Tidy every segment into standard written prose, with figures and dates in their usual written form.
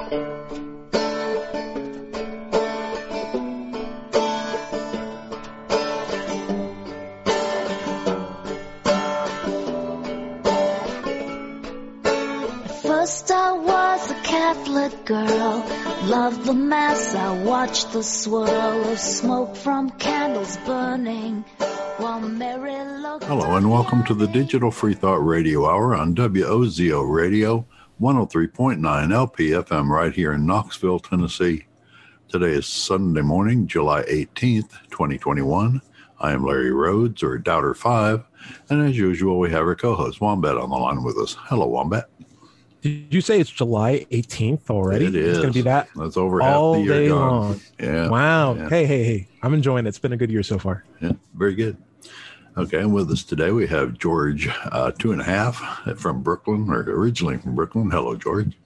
First I was a Catholic girl, loved the mass, I watched the swirl of smoke from candles burning while Mary looked. Hello and welcome to the Digital Free Thought Radio Hour on WOZO Radio, 103.9 LPFM right here in Knoxville, Tennessee. Today is Sunday morning, July 18th, 2021. I am Larry Rhodes, or Doubter5, and as usual, we have our co-host Wombat on the line with us. Hello, Wombat. Did you say it's July 18th already? It is. It's going to be that That's over all half the year day gone. long. Yeah. Wow. Yeah. Hey. I'm enjoying it. It's been a good year so far. Yeah, very good. Okay, and with us today we have George, 2.5 from Brooklyn, or originally from Brooklyn. Hello, George.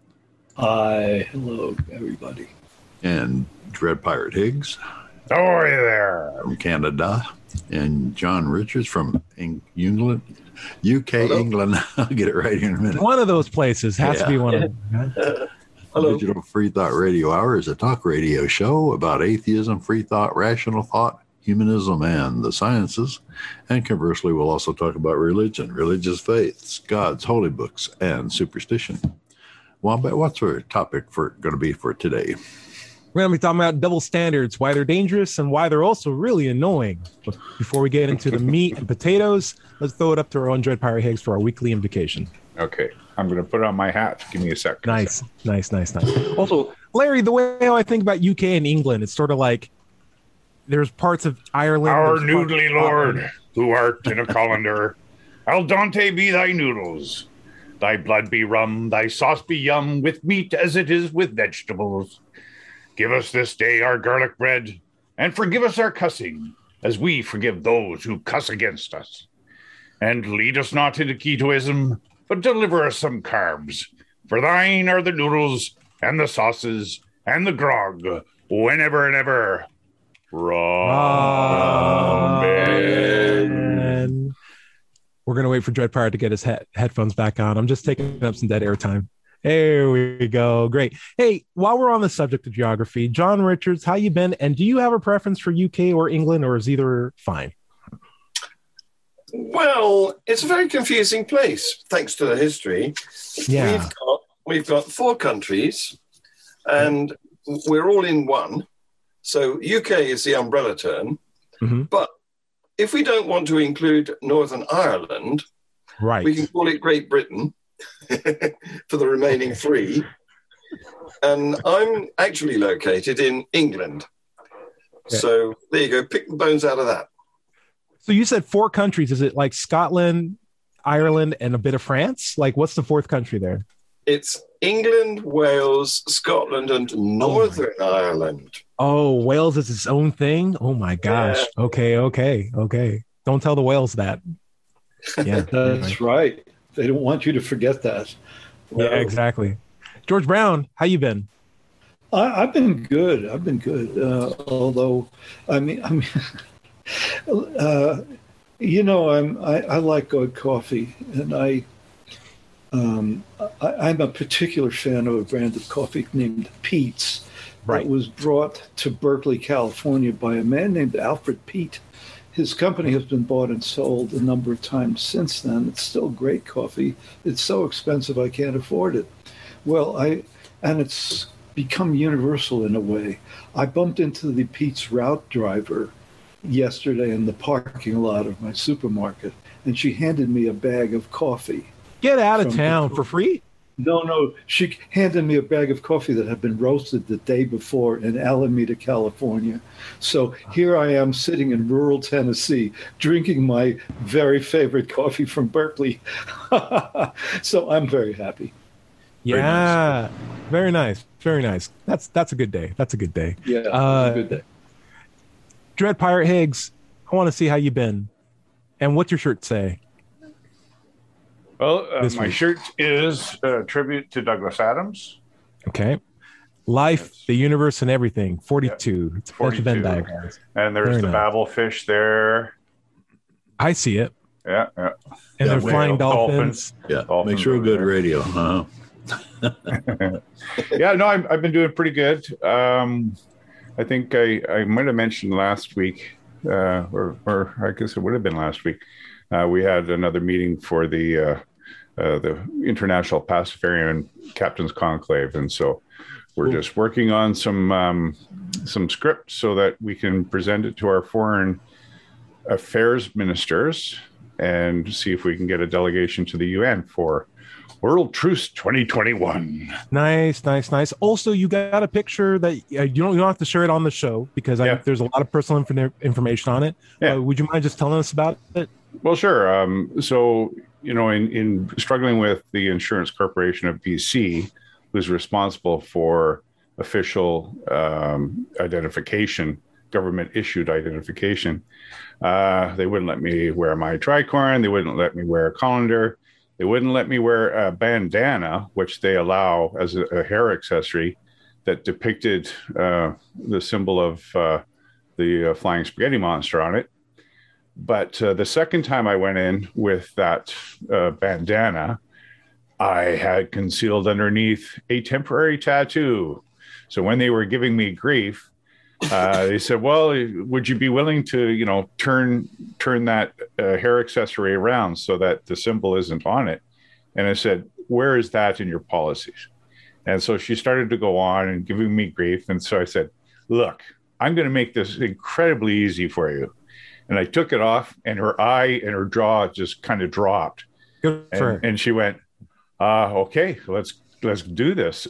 Hi. Hello, everybody. And Dread Pirate Higgs. How are you there? From Canada. And John Richards from England. UK, Hello. England. I'll get it right here in a minute. One of those places has to be one of them. Hello. Digital Free Thought Radio Hour is a talk radio show about atheism, free thought, rational thought, humanism, and the sciences. And conversely, we'll also talk about religion, religious faiths, gods, holy books, and superstition. Wombat, what's our topic going to be for today? We're going to be talking about double standards, why they're dangerous and why they're also really annoying. But before we get into the meat and potatoes, let's throw it up to our own Dread Pirate Higgs for our weekly invocation. Okay, I'm going to put on my hat. Give me a sec. Nice. Also, Larry, the way I think about UK and England, it's sort of like there's parts of Ireland. Our there's parts noodly of lord, Scotland. who art in a colander, al dente be thy noodles, thy blood be rum, thy sauce be yum, with meat as it is with vegetables. Give us this day our garlic bread, and forgive us our cussing, as we forgive those who cuss against us. And lead us not into ketoism, but deliver us some carbs. For thine are the noodles, and the sauces, and the grog, whenever and ever. Amen. We're going to wait for Dread Pirate to get his headphones back on. I'm just taking up some dead air time. There we go. Great. Hey, while we're on the subject of geography, John Richards, how you been? And do you have a preference for UK or England, or is either fine? Well, it's a very confusing place, thanks to the history. Yeah. We've got 4 countries, and we're all in one. So UK is the umbrella term. Mm-hmm. But if we don't want to include Northern Ireland, Right. we can call it Great Britain for the remaining 3. And I'm actually located in England. Okay. So there you go. Pick the bones out of that. So you said 4 countries. Is it like Scotland, Ireland, and a bit of France? Like, what's the 4th country there? It's England, Wales, Scotland, and Northern Ireland. Oh, Wales is its own thing? Oh, my gosh. Yeah. Okay. Don't tell the Wales that. Yeah, That's right. They don't want you to forget that. Yeah, exactly. George Brown, how you been? I've been good. Although, I like good coffee, and I'm a particular fan of a brand of coffee named Peet's. Right. That was brought to Berkeley, California by a man named Alfred Peet. His company has been bought and sold a number of times since then. It's still great coffee. It's so expensive I can't afford it. And it's become universal in a way. I bumped into the Peet's route driver yesterday in the parking lot of my supermarket, and she handed me a bag of coffee. Get out of town for free? No. She handed me a bag of coffee that had been roasted the day before in Alameda, California. So here I am sitting in rural Tennessee, drinking my very favorite coffee from Berkeley. So I'm very happy. Yeah. Very nice. That's a good day. Yeah, it's a good day. Dread Pirate Higgs, I want to see how you been. And what's your shirt say? Well, This my week. shirt is a tribute to Douglas Adams. Okay. Life, Yes. the universe, and everything. 42. It's a bunch of Venn 42. diagrams. And there's Very the nice. babel fish there. I see it. Yeah. And Yeah, they're we flying have dolphins. Yeah, Dolphins makes real over good there. radio. Yeah, no, I've been doing pretty good. I think I might have mentioned last week, or I guess it would have been last week. We had another meeting for the International Pastafarian Captains Conclave, and so we're just working on some scripts so that we can present it to our foreign affairs ministers and see if we can get a delegation to the UN for World Truce 2021. Nice. Also, you got a picture that you don't have to share it on the show because there's a lot of personal information on it. Yeah. Would you mind just telling us about it? Well, sure. So, in struggling with the Insurance Corporation of BC, who's responsible for official identification, government issued identification, they wouldn't let me wear my tricorn. They wouldn't let me wear a colander. They wouldn't let me wear a bandana, which they allow as a hair accessory that depicted the symbol of the flying spaghetti monster on it. But the second time I went in with that bandana, I had concealed underneath a temporary tattoo. So when they were giving me grief, they said, well, would you be willing to, turn that hair accessory around so that the symbol isn't on it? And I said, where is that in your policies? And so she started to go on and giving me grief. And so I said, look, I'm going to make this incredibly easy for you. And I took it off, and her eye and her jaw just kind of dropped. Good for her. And she went, okay, let's do this.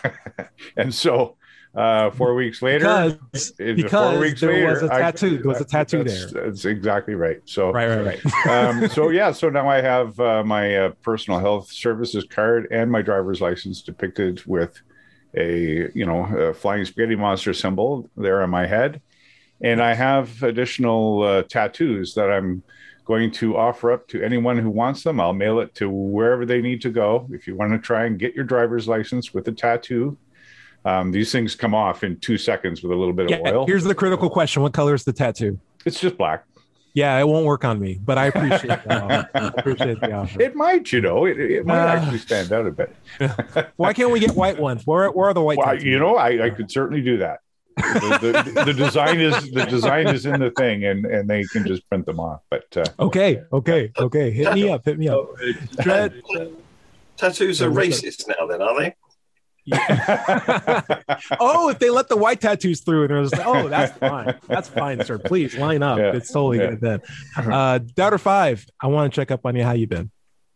And so 4 weeks later, because 4 weeks there later, was a tattoo. There was a tattoo there. That's exactly right. So right. So now I have my personal health services card and my driver's license depicted with a flying spaghetti monster symbol there on my head, and I have additional tattoos that I'm going to offer up to anyone who wants them. I'll mail it to wherever they need to go. If you want to try and get your driver's license with a tattoo, these things come off in 2 seconds with a little bit of oil. Here's the critical question. What color is the tattoo? It's just black. Yeah, it won't work on me, but I appreciate that. I appreciate the offer. It might, it might actually stand out a bit. Why can't we get white ones? Where are the white tattoos? I could certainly do that. The design is in the thing, and they can just print them off. But okay. Hit me up. Dread. Tattoos are racist now, then, are they? Oh, if they let the white tattoos through, and it was like, that's fine, sir. Please line up. Yeah. It's totally good then. Doubter 5, I want to check up on you. How you been?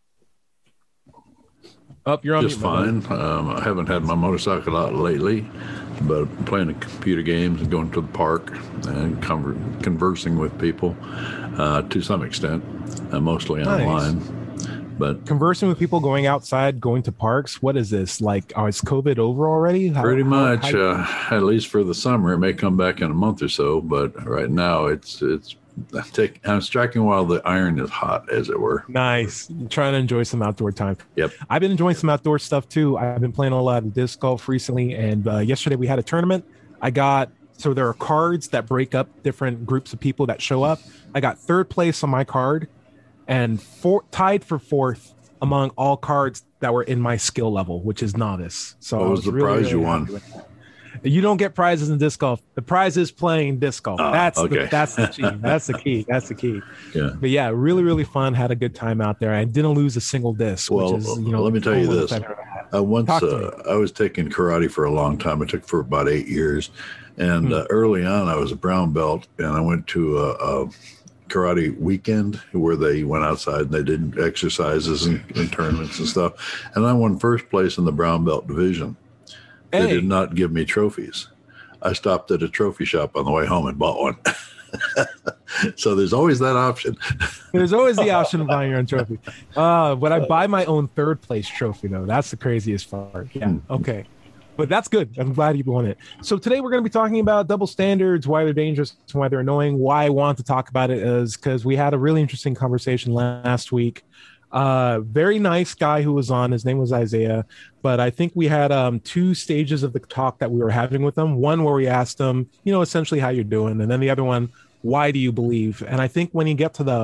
You're on. Just fine. I haven't had my motorcycle out lately, but playing computer games and going to the park and conversing with people to some extent, mostly online. But conversing with people, going outside, going to parks. What is this like? Is COVID over already? Pretty much, at least for the summer. It may come back in a month or so, but right now I'm striking while the iron is hot, as it were. Nice. Trying to enjoy some outdoor time. Yep. I've been enjoying some outdoor stuff too. I've been playing a lot of disc golf recently, and yesterday we had a tournament. So there are cards that break up different groups of people that show up. I got third place on my card, and tied for fourth among all cards that were in my skill level, which is novice. So what was the prize you won? You don't get prizes in disc golf. The prize is playing disc golf. That's the key. That's the key. Yeah. But yeah, really, really fun. Had a good time out there. I didn't lose a single disc. Well, which is, let me tell you this. Once I was taking karate for a long time. I took for about 8 years. And early on, I was a brown belt, and I went to a karate weekend where they went outside and they did exercises and tournaments and stuff. And I won first place in the brown belt division. They did not give me trophies. I stopped at a trophy shop on the way home and bought one. So there's always that option. There's always the option of buying your own trophy. But I buy my own third place trophy, though. That's the craziest part. Yeah. Okay. But that's good. I'm glad you won it. So today we're going to be talking about double standards, why they're dangerous, why they're annoying. Why I want to talk about it is because we had a really interesting conversation last week. Very nice guy who was on. His name was Isaiah. But I think we had 2 stages of the talk that we were having with him. One where we asked him, essentially how you're doing. And then the other one, why do you believe? And I think when you get to the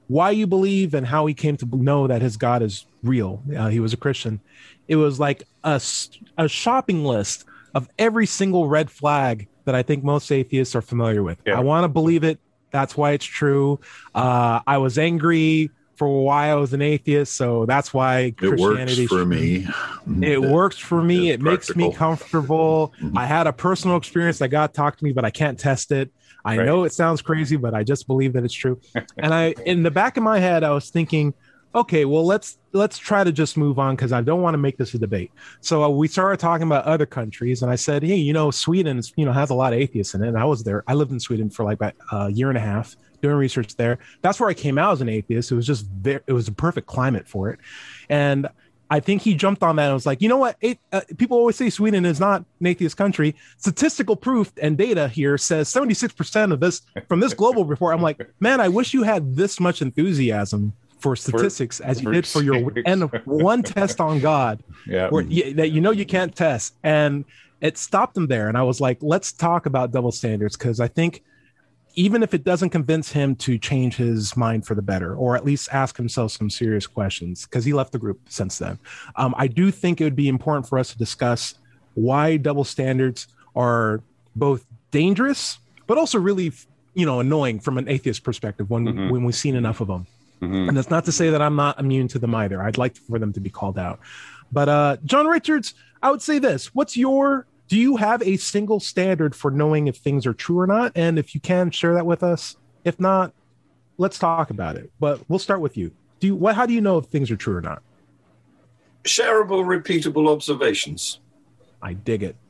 why you believe and how he came to know that his God is real. He was a Christian. It was like a shopping list of every single red flag that I think most atheists are familiar with. Yeah. I want to believe it. That's why it's true. I was angry for why I was an atheist, so that's why Christianity works for me. It works for me. It's It makes me practical. comfortable. I had a personal experience that God talked to me, but I can't test it. I Right. know it sounds crazy, but I just believe that it's true. And in the back of my head, I was thinking, okay, well, let's try to just move on because I don't want to make this a debate. So we started talking about other countries, and I said, hey, Sweden is, has a lot of atheists in it. And I was there. I lived in Sweden for like about a year and a half doing research there. That's where I came out as an atheist. It was just it was a perfect climate for it. And I think he jumped on that and was like, you know what? People always say Sweden is not an atheist country. Statistical proof and data here says 76% of this from this global report. I'm like, man, I wish you had this much enthusiasm for statistics as you did for your one test on God, Yeah. that you can't test. And it stopped him there. And I was like, let's talk about double standards, because I think even if it doesn't convince him to change his mind for the better, or at least ask himself some serious questions, because he left the group since then, I do think it would be important for us to discuss why double standards are both dangerous, but also really, annoying from an atheist perspective when we've seen enough of them. And that's not to say that I'm not immune to them either. I'd like for them to be called out. But John Richards, I would say this. Do you have a single standard for knowing if things are true or not? And if you can, share that with us. If not, let's talk about it. But we'll start with you. How do you know if things are true or not? Shareable, repeatable observations. I dig it.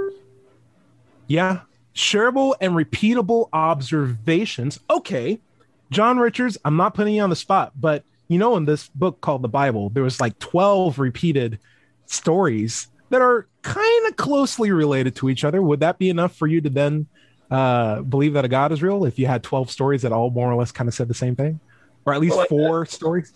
Yeah. Shareable and repeatable observations. Okay. John Richards, I'm not putting you on the spot, but in this book called the Bible, there was like 12 repeated stories that are kind of closely related to each other. Would that be enough for you to then believe that a God is real if you had 12 stories that all more or less kind of said the same thing? Or at least 4 stories?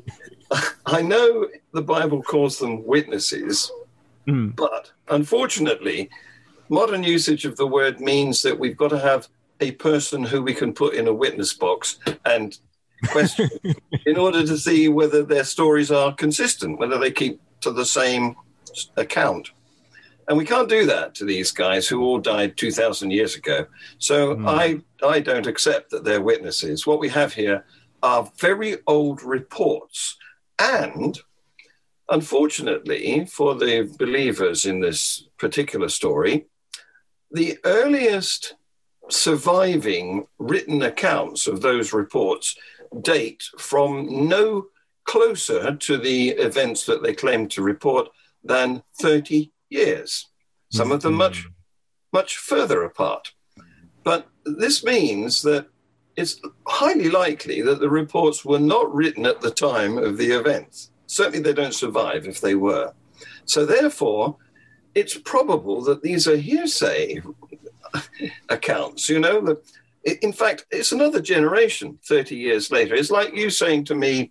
I know the Bible calls them witnesses, but unfortunately, modern usage of the word means that we've got to have a person who we can put in a witness box and question in order to see whether their stories are consistent, whether they keep to the same account. And we can't do that to these guys who all died 2,000 years ago. So I don't accept that they're witnesses. What we have here are very old reports. And unfortunately, for the believers in this particular story, the earliest surviving written accounts of those reports date from no closer to the events that they claim to report than 30 years. Some of them much, much further apart. But this means that it's highly likely that the reports were not written at the time of the events. Certainly they don't survive if they were. So therefore, it's probable that these are hearsay accounts, In fact, it's another generation 30 years later. It's like you saying to me,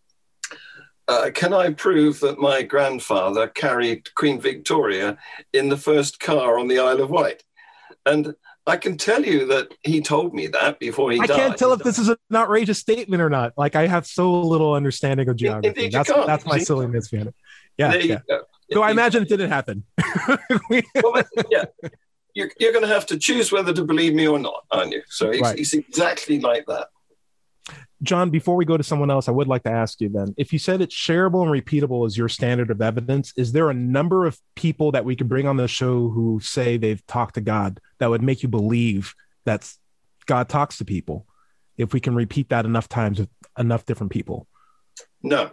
can I prove that my grandfather carried Queen Victoria in the first car on the Isle of Wight? And I can tell you that he told me that before he died. I can't tell if this is an outrageous statement or not. Like, I have so little understanding of geography. Indeed, that's my silliness, man. Yeah. There you go. So I imagine it didn't happen. Well, yeah. You're going to have to choose whether to believe me or not, aren't you? So it's exactly like that. John, before we go to someone else, I would like to ask you then, if you said it's shareable and repeatable as your standard of evidence, is there a number of people that we could bring on the show who say they've talked to God that would make you believe that God talks to people if we can repeat that enough times with enough different people? No.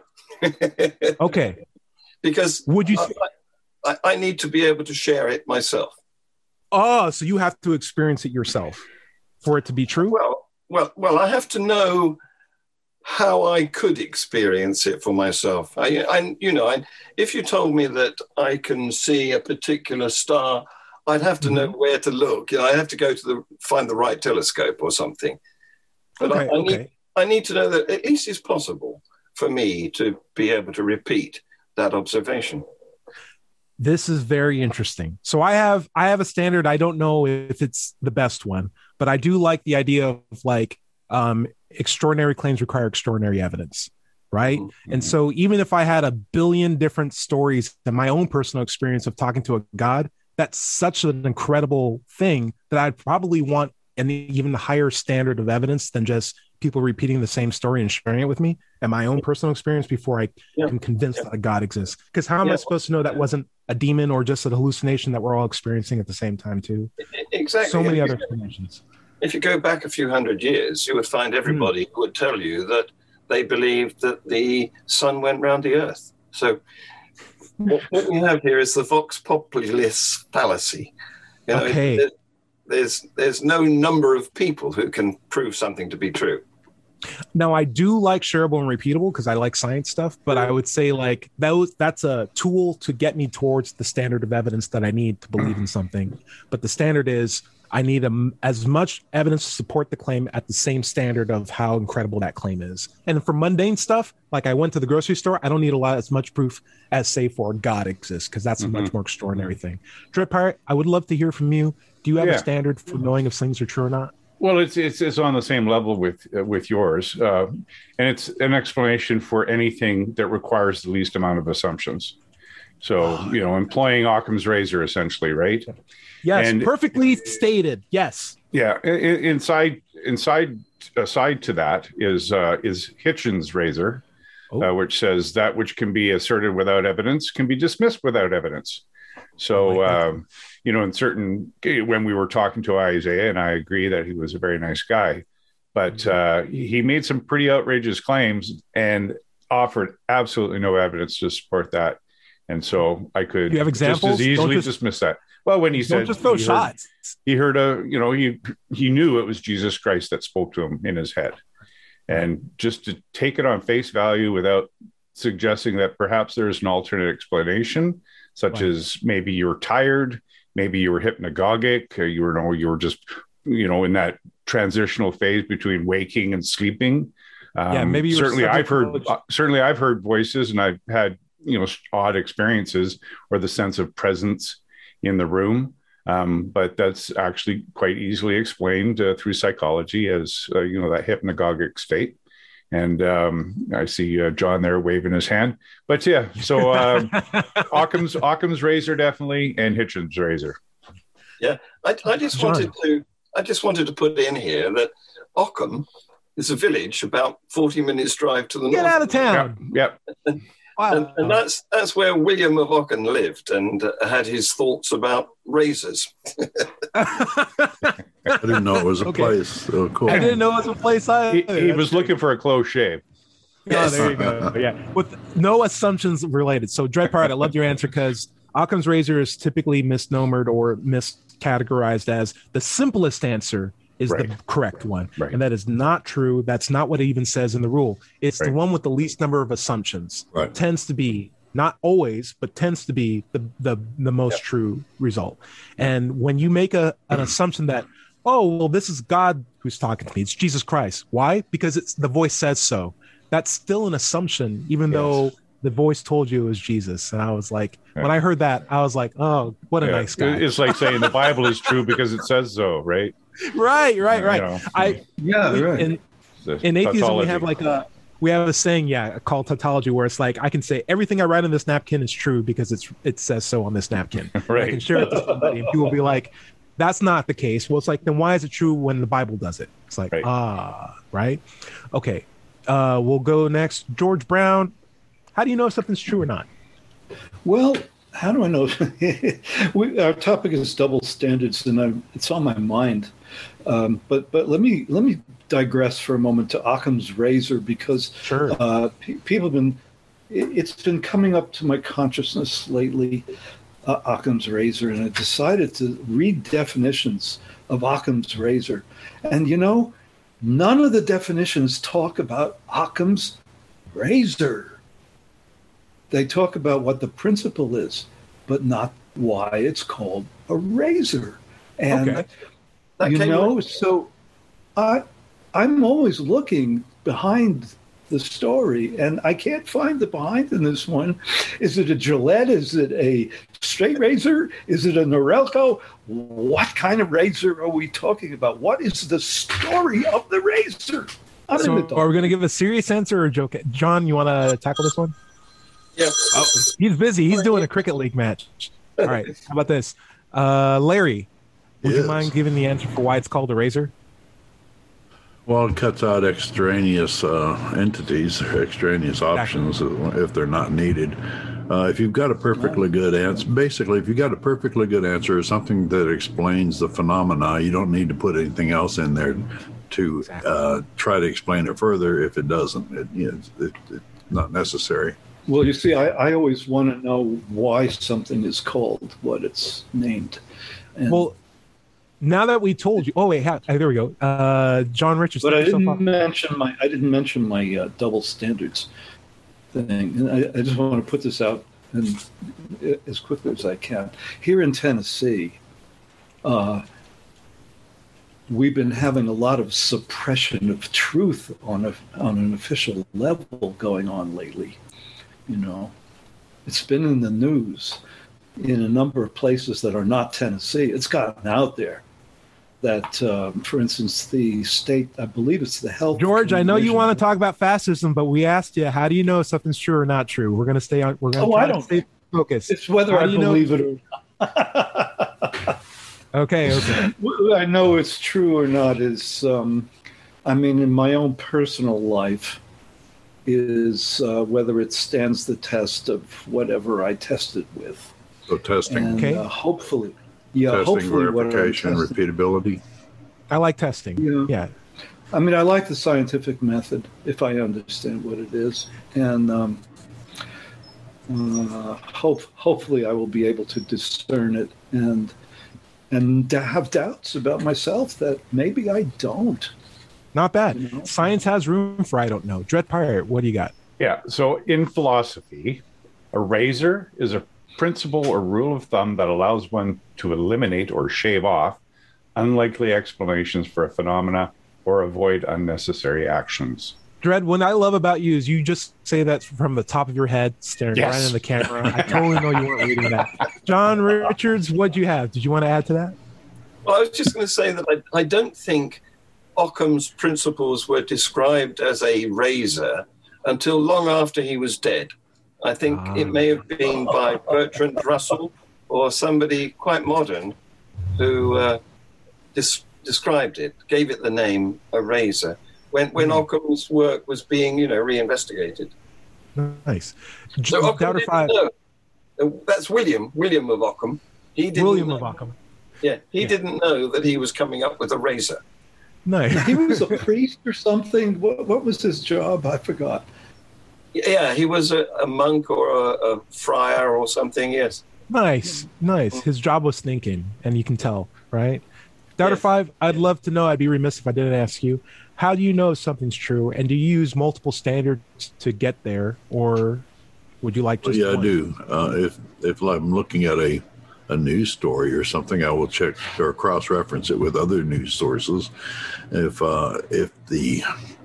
Okay. Because would you? I need to be able to share it myself. Oh, so you have to experience it yourself for it to be true? Well, I have to know how I could experience it for myself. If you told me that I can see a particular star, I'd have to know where to look. I have to go to find the right telescope or something. But I need to know that at least it's possible for me to be able to repeat that observation. This is very interesting. So I have a standard. I don't know if it's the best one, but I do like the idea of extraordinary claims require extraordinary evidence, right? And so even if I had a billion different stories and my own personal experience of talking to a God, that's such an incredible thing that I'd probably want an even higher standard of evidence than just people repeating the same story and sharing it with me and my own personal experience before I am convinced that a God exists. Because how am I supposed to know that wasn't a demon or just a hallucination that we're all experiencing at the same time too? Exactly. So many other explanations. If you go back a few hundred years, you would find everybody who would tell you that they believed that the sun went round the earth. So what we have here is the vox populis fallacy. You know, there's no number of people who can prove something to be true. Now, I do like shareable and repeatable because I like science stuff, but I would say like that's a tool to get me towards the standard of evidence that I need to believe in something. But the standard is I need as much evidence to support the claim at the same standard of how incredible that claim is. And for mundane stuff, like I went to the grocery store, I don't need as much proof as, say, for God exists, because that's a much more extraordinary thing. Dread Pirate, I would love to hear from you. Do you have a standard for knowing if things are true or not? Well, it's on the same level with yours, and it's an explanation for anything that requires the least amount of assumptions. So, employing Occam's razor, essentially, right? Yes, and perfectly stated. Yes. Yeah. Aside to that is Hitchens' razor, which says that which can be asserted without evidence can be dismissed without evidence. So, when we were talking to Isaiah, and I agree that he was a very nice guy, but he made some pretty outrageous claims and offered absolutely no evidence to support that. And so I could you have examples? Just as easily dismiss that. Well, when he said just throw shots, he heard he knew it was Jesus Christ that spoke to him in his head, and just to take it on face value without suggesting that perhaps there's an alternate explanation, such as maybe you were tired, maybe you were hypnagogic, or you were just in that transitional phase between waking and sleeping. Maybe you certainly I've heard voices, and I've had odd experiences or the sense of presence in the room. But that's actually quite easily explained through psychology as, that hypnagogic state. And I see John there waving his hand. But yeah, so Occam's razor definitely, and Hitchens' razor. Yeah, I just wanted to put in here that Occam is a village about 40 minutes drive to the north. Get out of town. Yep. Wow. And that's where William of Ockham lived and had his thoughts about razors. I didn't know it was a place. Oh, cool. I didn't know it was a place either. He was looking for a close shave. Yes. Oh, there you go. Yeah, with no assumptions related. So, Dread Pirate, I loved your answer because Occam's razor is typically misnomered or miscategorized as the simplest answer is the correct one. Right. And that is not true. That's not what it even says in the rule. It's the one with the least number of assumptions. Right. Tends to be, not always, but tends to be the most true result. And when you make an assumption that, this is God who's talking to me, it's Jesus Christ. Why? Because the voice says so. That's still an assumption, even though the voice told you it was Jesus. And I was like, when I heard that, I was like, oh, what a nice guy. It's like saying the Bible is true because it says so, right? Right. In atheism, we have a saying, called tautology, where it's like I can say everything I write on this napkin is true because it says so on this napkin. Right. I can share it to somebody, and people will be like, "That's not the case." Well, it's like, then why is it true when the Bible does it? It's like, right. Okay, we'll go next. George Brown, how do you know if something's true or not? Well, how do I know? Our topic is double standards, and it's on my mind. But let me digress for a moment to Occam's razor, because people have been. It's been coming up to my consciousness lately, Occam's razor, and I decided to read definitions of Occam's razor, and none of the definitions talk about Occam's razor. They talk about what the principle is, but not why it's called a razor. And, so I'm always looking behind the story, and I can't find the behind in this one. Is it a Gillette? Is it a straight razor? Is it a Norelco? What kind of razor are we talking about? What is the story of the razor? I'm So in the are we dark. going to give a serious answer or a joke? John, you want to tackle this one? Yeah. Oh, he's busy. He's doing a cricket league match. All right. How about this? Larry, would you Yes. mind giving the answer for why it's called a razor? Well, it cuts out extraneous entities, or extraneous options if they're not needed. If you've got a perfectly good answer, basically, if you've got a perfectly good answer or something that explains the phenomena, you don't need to put anything else in there to try to explain it further. If it doesn't, it's not necessary. Well, you see, I always want to know why something is called what it's named. And, Well, now that we told you, oh wait, there we go. John Richards, but take I yourself didn't mention my double standards thing, and I just want to put this out and as quickly as I can. Here in Tennessee, we've been having a lot of suppression of truth on an official level going on lately. You know, it's been in the news in a number of places that are not Tennessee. It's gotten out there that, for instance, the state, I believe it's the health. George, I know you Commission- want to talk about fascism, but we asked you, how do you know if something's true or not true? We're going to stay on. We're going to try to stay focused. It's whether How I do you know- believe it or not. Okay. Whether I know it's true or not is, I mean, in my own personal life, is whether it stands the test of whatever I tested with. So testing, And Okay. hopefully, testing, hopefully what I'm verification, testing- repeatability. I like testing. Yeah. Yeah. I mean, I like the scientific method if I understand what it is, and hopefully I will be able to discern it and have doubts about myself that maybe I don't. Not bad. You know? Science has room for I don't know. Dread Pirate, what do you got? Yeah. So in philosophy, a razor is a principle or rule of thumb that allows one to eliminate or shave off unlikely explanations for a phenomena or avoid unnecessary actions. Dread, what I love about you is you just say that from the top of your head, staring Yes. right in the camera. I totally know you weren't reading that. John Richards, what'd you have? Did you want to add to that? Well, I was just going to say that I don't think Occam's principles were described as a razor until long after he was dead. I think it may have been by Bertrand Russell or somebody quite modern who described it, gave it the name a razor, when Occam's work was being, reinvestigated. Nice. So Occam Doubter didn't Five, know. That's William of Occam. He didn't William know. of Occam. Yeah, he didn't know that he was coming up with a razor. Nice. He was a priest or something. What was his job? I forgot. Yeah, he was a monk or a friar or something, yes. Nice. His job was thinking, and you can tell, right? Doubter Yes. Five, I'd love to know. I'd be remiss if I didn't ask you. How do you know if something's true? And do you use multiple standards to get there, or would you like just Yeah, I one? do. If I'm looking at a news story or something, I will check or cross-reference it with other news sources. If the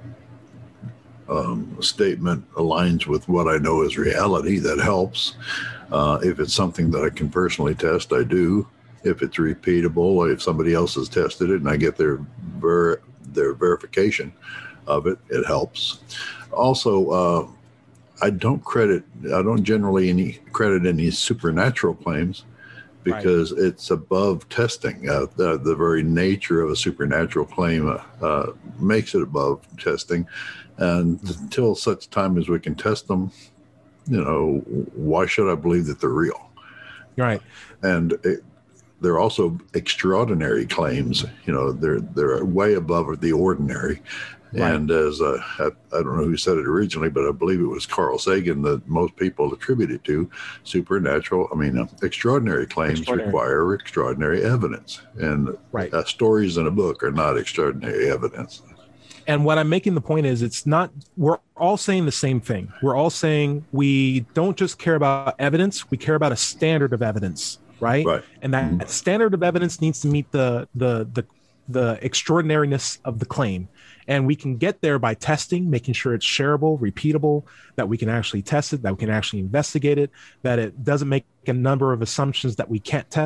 statement aligns with what I know is reality, that helps. If it's something that I can personally test, I do. If it's repeatable, if somebody else has tested it and I get their verification of it, it helps. Also, I don't generally credit any supernatural claims because it's above testing. The very nature of a supernatural claim makes it above testing. And until such time as we can test them, why should I believe that they're real? Right. And they're also extraordinary claims. They're way above the ordinary. Right. And as I don't know who said it originally, but I believe it was Carl Sagan that most people attribute it to. Extraordinary claims require extraordinary evidence, and stories in a book are not extraordinary evidence. And what I'm making the point is, it's not, we're all saying the same thing. We're all saying we don't just care about evidence, we care about a standard of evidence, right? And that standard of evidence needs to meet the extraordinariness of the claim. And we can get there by testing, making sure it's shareable, repeatable, that we can actually test it, that we can actually investigate it, that it doesn't make a number of assumptions that we can't test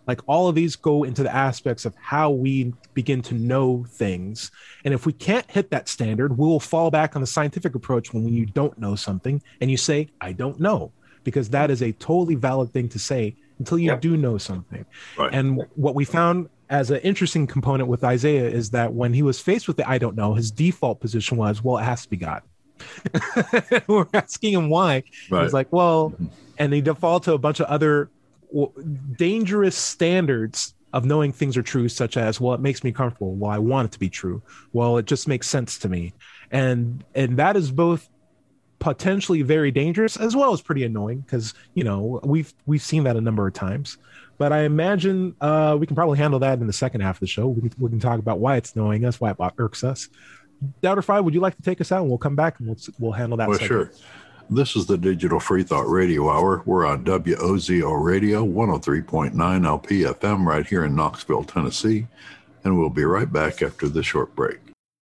Like all of these go into the aspects of how we begin to know things. And if we can't hit that standard, we'll fall back on the scientific approach when you don't know something and you say, I don't know, because that is a totally valid thing to say until you do know something. Right. And what we found as an interesting component with Isaiah is that when he was faced with the I don't know, his default position was, well, it has to be God. We're asking him why. Right. He's like, well, and he defaulted to a bunch of other dangerous standards of knowing things are true, such as, well, it makes me comfortable. Well, I want it to be true. Well, it just makes sense to me. And that is both potentially very dangerous as well as pretty annoying, because, you know, we've seen that a number of times. But I imagine we can probably handle that in the second half of the show. We can talk about why it's annoying us, why it irks us. Doubter Five, would you like to take us out? And we'll come back and we'll handle that. Well, segment. sure. This is the Digital Free Thought Radio Hour. We're on WOZO Radio, 103.9 LPFM right here in Knoxville, Tennessee. And we'll be right back after this short break.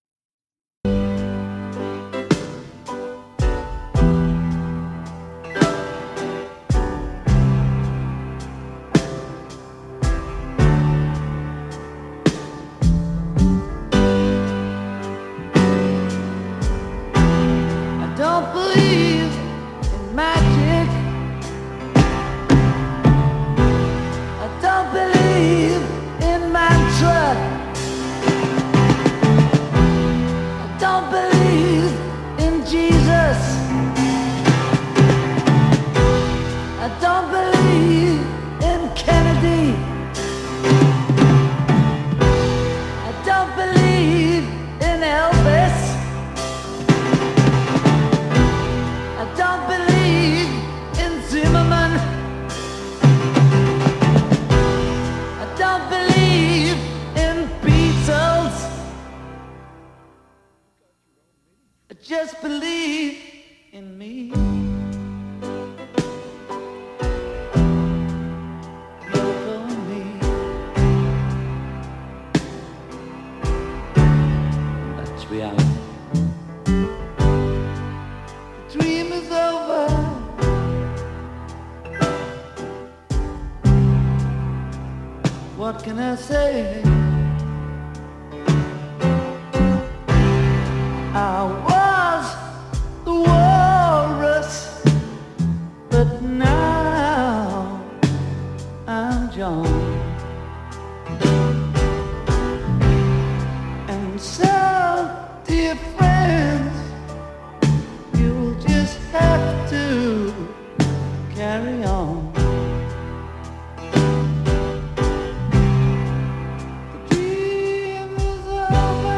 Just believe in me. Love on me. That's reality. The dream is over. What can I say? I was the walrus, but now I'm John. And so, dear friends, you'll just have to carry on. The dream is over.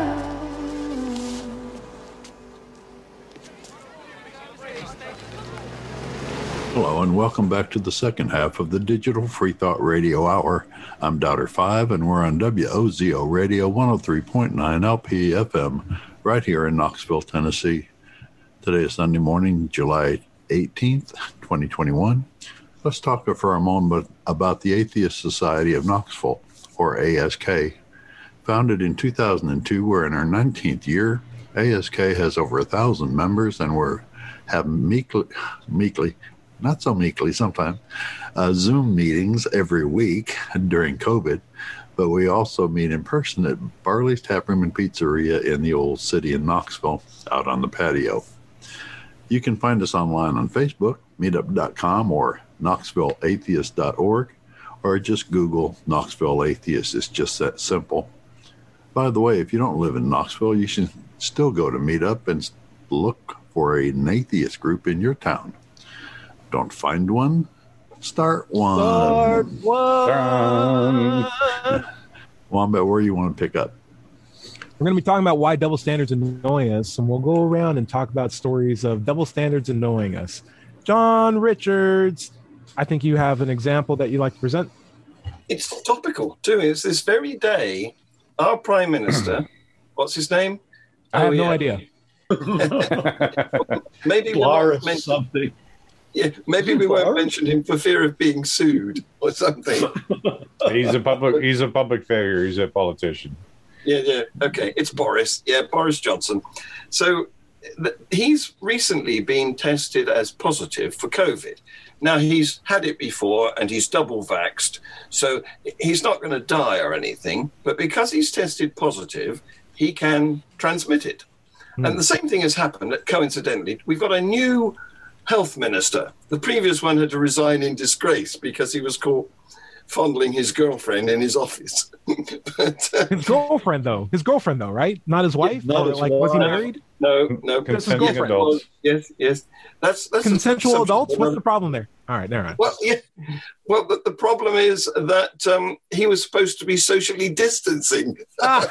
Hello, and welcome back to the second half of the Digital Free Thought Radio Hour. I'm Doubter Five, and we're on WOZO Radio 103.9 LPFM right here in Knoxville, Tennessee. Today is Sunday morning, July 18th, 2021. Let's talk for a moment about the Atheist Society of Knoxville, or ASK. Founded in 2002, we're in our 19th year. ASK has over 1,000 members, and have meekly, not so meekly sometimes, Zoom meetings every week during COVID, but we also meet in person at Barley's Taproom and Pizzeria in the old city in Knoxville, out on the patio. You can find us online on Facebook, meetup.com, or knoxvilleatheist.org, or just Google Knoxville Atheist. It's just that simple. By the way, if you don't live in Knoxville, you should still go to Meetup and look for an atheist group in your town. Don't find one? Start one. Start one. Wombat, where you want to pick up? We're going to be talking about why double standards annoy us, and we'll go around and talk about stories of double standards annoying us. John Richards, I think you have an example that you'd like to present. It's topical, too. It's this very day, our Prime Minister, what's his name? I have no idea. Maybe something. Yeah, maybe we won't mention him for fear of being sued or something. He's a public figure. He's a politician. Yeah. Okay, it's Boris. Yeah, Boris Johnson. So he's recently been tested as positive for COVID. Now, he's had it before and he's double vaxxed, so he's not going to die or anything. But because he's tested positive, he can transmit it. And the same thing has happened, coincidentally. We've got a new health minister. The previous one had to resign in disgrace because he was caught fondling his girlfriend in his office. But, His girlfriend, though, right? Not his wife? not Or, his like, was he wife. married? No. Just his Consenting girlfriend. adults. Yes. That's Consensual something- adults? What's the problem there? All right, never mind. Well, yeah. Well, the problem is that he was supposed to be socially distancing. Ah.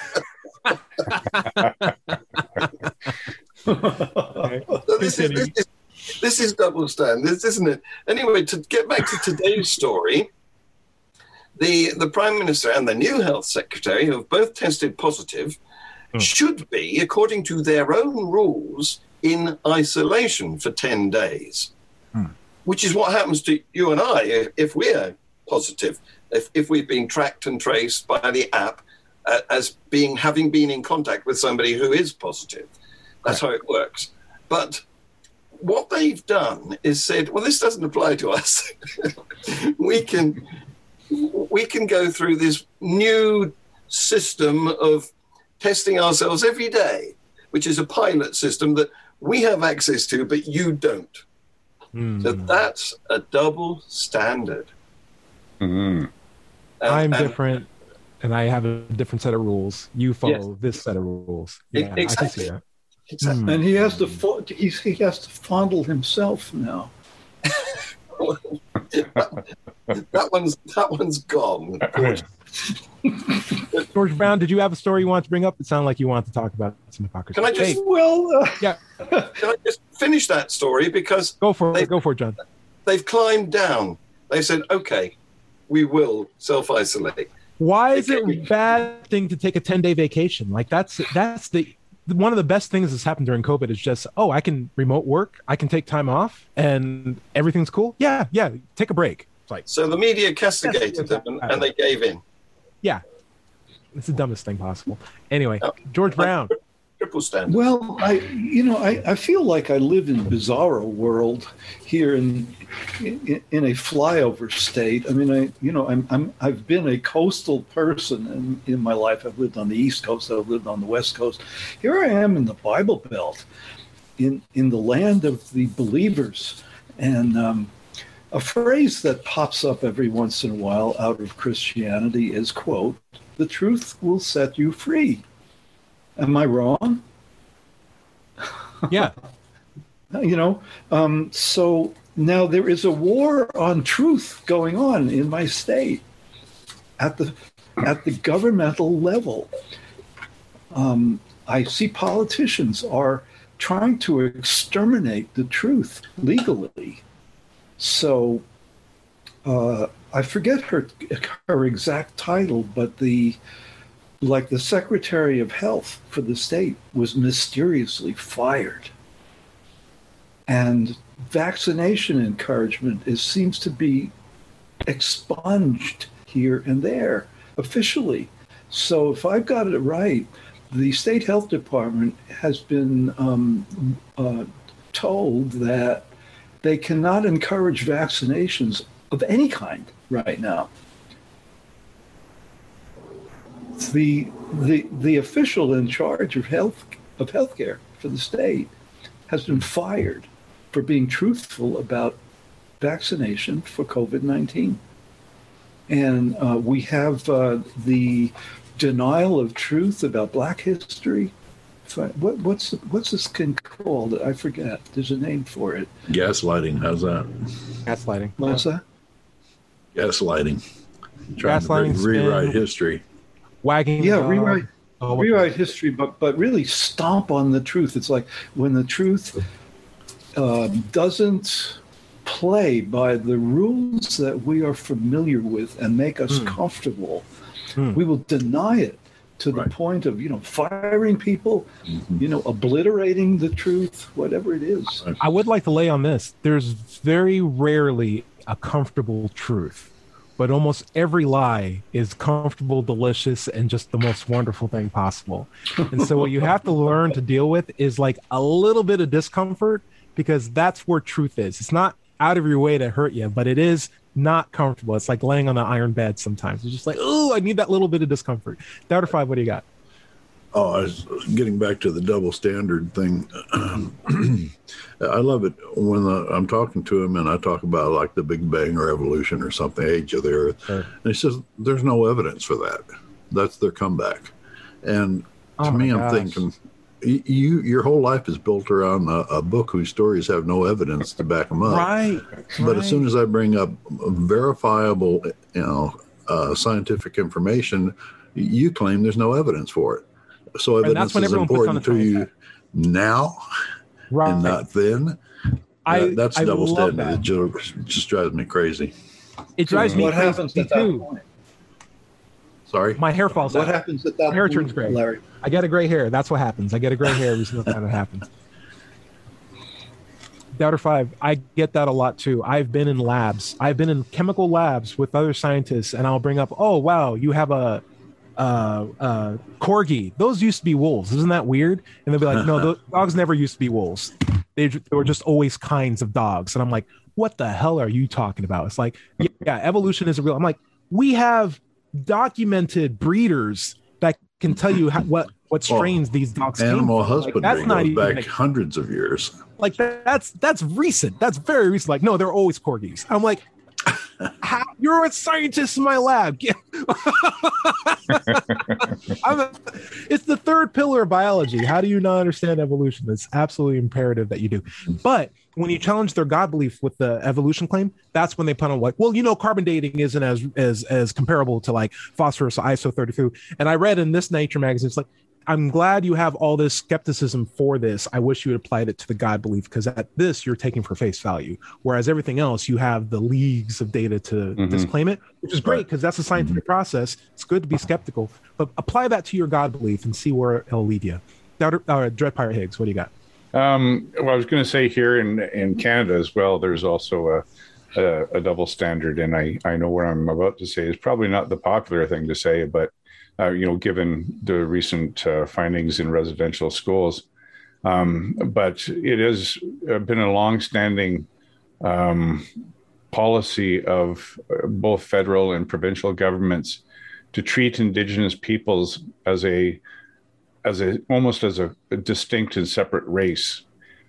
So this is double standards, isn't it? Anyway, to get back to today's story, the Prime Minister and the new Health Secretary, who have both tested positive, should be, according to their own rules, in isolation for 10 days, which is what happens to you and I if we're positive, if we've been tracked and traced by the app as having been in contact with somebody who is positive. That's how it works. But what they've done is said, well, this doesn't apply to us. we can go through this new system of testing ourselves every day, which is a pilot system that we have access to, but you don't. So that's a double standard. Mm-hmm. I'm different, and I have a different set of rules. You follow this set of rules. Yeah, I can see that. Exactly. And he has to he has to fondle himself now. that one's gone. George Brown, did you have a story you wanted to bring up? It sounded like you wanted to talk about some hypocrisy. Can I just yeah, can I just finish that story, because go for it, John. They've climbed down. They said, okay, we will self-isolate. Why is it a bad thing to take a 10-day vacation? Like that's the one of the best things that's happened during COVID is just, I can remote work, I can take time off, and everything's cool. Yeah, take a break. It's like, so the media castigated them, and they gave in. Yeah, it's the dumbest thing possible. Anyway, George Brown. Triple standard. Well, I feel like I live in bizarro world here in a flyover state. I mean, I've been a coastal person in my life. I've lived on the East Coast. I've lived on the West Coast. Here I am in the Bible Belt, in the land of the believers, and a phrase that pops up every once in a while out of Christianity is, quote, "The truth will set you free." Am I wrong? Yeah. So now there is a war on truth going on in my state at the governmental level. I see politicians are trying to exterminate the truth legally. So I forget her exact title, but the Secretary of Health for the state was mysteriously fired. And vaccination encouragement seems to be expunged here and there officially. So if I've got it right, the state health department has been told that they cannot encourage vaccinations of any kind right now. The official in charge of healthcare for the state has been fired for being truthful about vaccination for COVID-19. And we have the denial of truth about Black history. What's this thing called? I forget. There's a name for it. Gaslighting. How's that? Gaslighting. What's that? Gaslighting. Trying Gaslighting, to rewrite history. Wagging. Yeah, rewrite history, but really stomp on the truth. It's like when the truth doesn't play by the rules that we are familiar with and make us comfortable, we will deny it to the point of, firing people, obliterating the truth, whatever it is. I would like to lay on this. There's very rarely a comfortable truth. but almost every lie is comfortable, delicious, and just the most wonderful thing possible. And so what you have to learn to deal with is like a little bit of discomfort, because that's where truth is. It's not out of your way to hurt you, but it is not comfortable. It's like laying on the iron bed sometimes. It's just like, oh, I need that little bit of discomfort. Doubter 5, what do you got? Oh, I was getting back to the double standard thing. I love it when I'm talking to him and I talk about like the Big Bang or evolution or something, age of the Earth. Sure. And he says, there's no evidence for that. That's their comeback. And to me, I'm thinking, your whole life is built around a book whose stories have no evidence to back them up. Right. But as soon as I bring up verifiable, scientific information, you claim there's no evidence for it. So evidence is important to you now, right, and not then. That's double standard. That. It just drives me crazy. It drives me crazy. What happens at that point? Sorry? My hair falls out. What happens at that point? My hair turns gray. Larry? I get a gray hair. That's what happens. I get a gray hair every single time it happens. Doubter 5, I get that a lot too. I've been in labs. I've been in chemical labs with other scientists, and I'll bring up, oh, wow, you have a corgi. Those used to be wolves. Isn't that weird? And they'll be like, no, those dogs never used to be wolves. They were just always kinds of dogs. And I'm like, what the hell are you talking about? It's like, yeah, evolution is real. I'm like, we have documented breeders that can tell you what strains these dogs came from. Animal husbandry that's not goes back hundreds of years. Like that's recent. That's very recent. Like, no, they're always corgis. I'm like, how, you're a scientist in my lab. It's the third pillar of biology. How do you not understand evolution? It's absolutely imperative that you do. But when you challenge their God belief with the evolution claim, that's when they put on like, well, carbon dating isn't as comparable to like phosphorus or ISO 32. And I read in this Nature magazine, it's like, I'm glad you have all this skepticism for this. I wish you had applied it to the God belief, because at this you're taking for face value. Whereas everything else, you have the leagues of data to disclaim it, which is great because that's a scientific process. It's good to be skeptical, but apply that to your God belief and see where it'll lead you. Dread Pirate Higgs, what do you got? Well, I was going to say here in Canada as well, there's also a double standard. And I know what I'm about to say is probably not the popular thing to say, but given the recent findings in residential schools. But it has been a longstanding policy of both federal and provincial governments to treat Indigenous peoples as almost as a distinct and separate race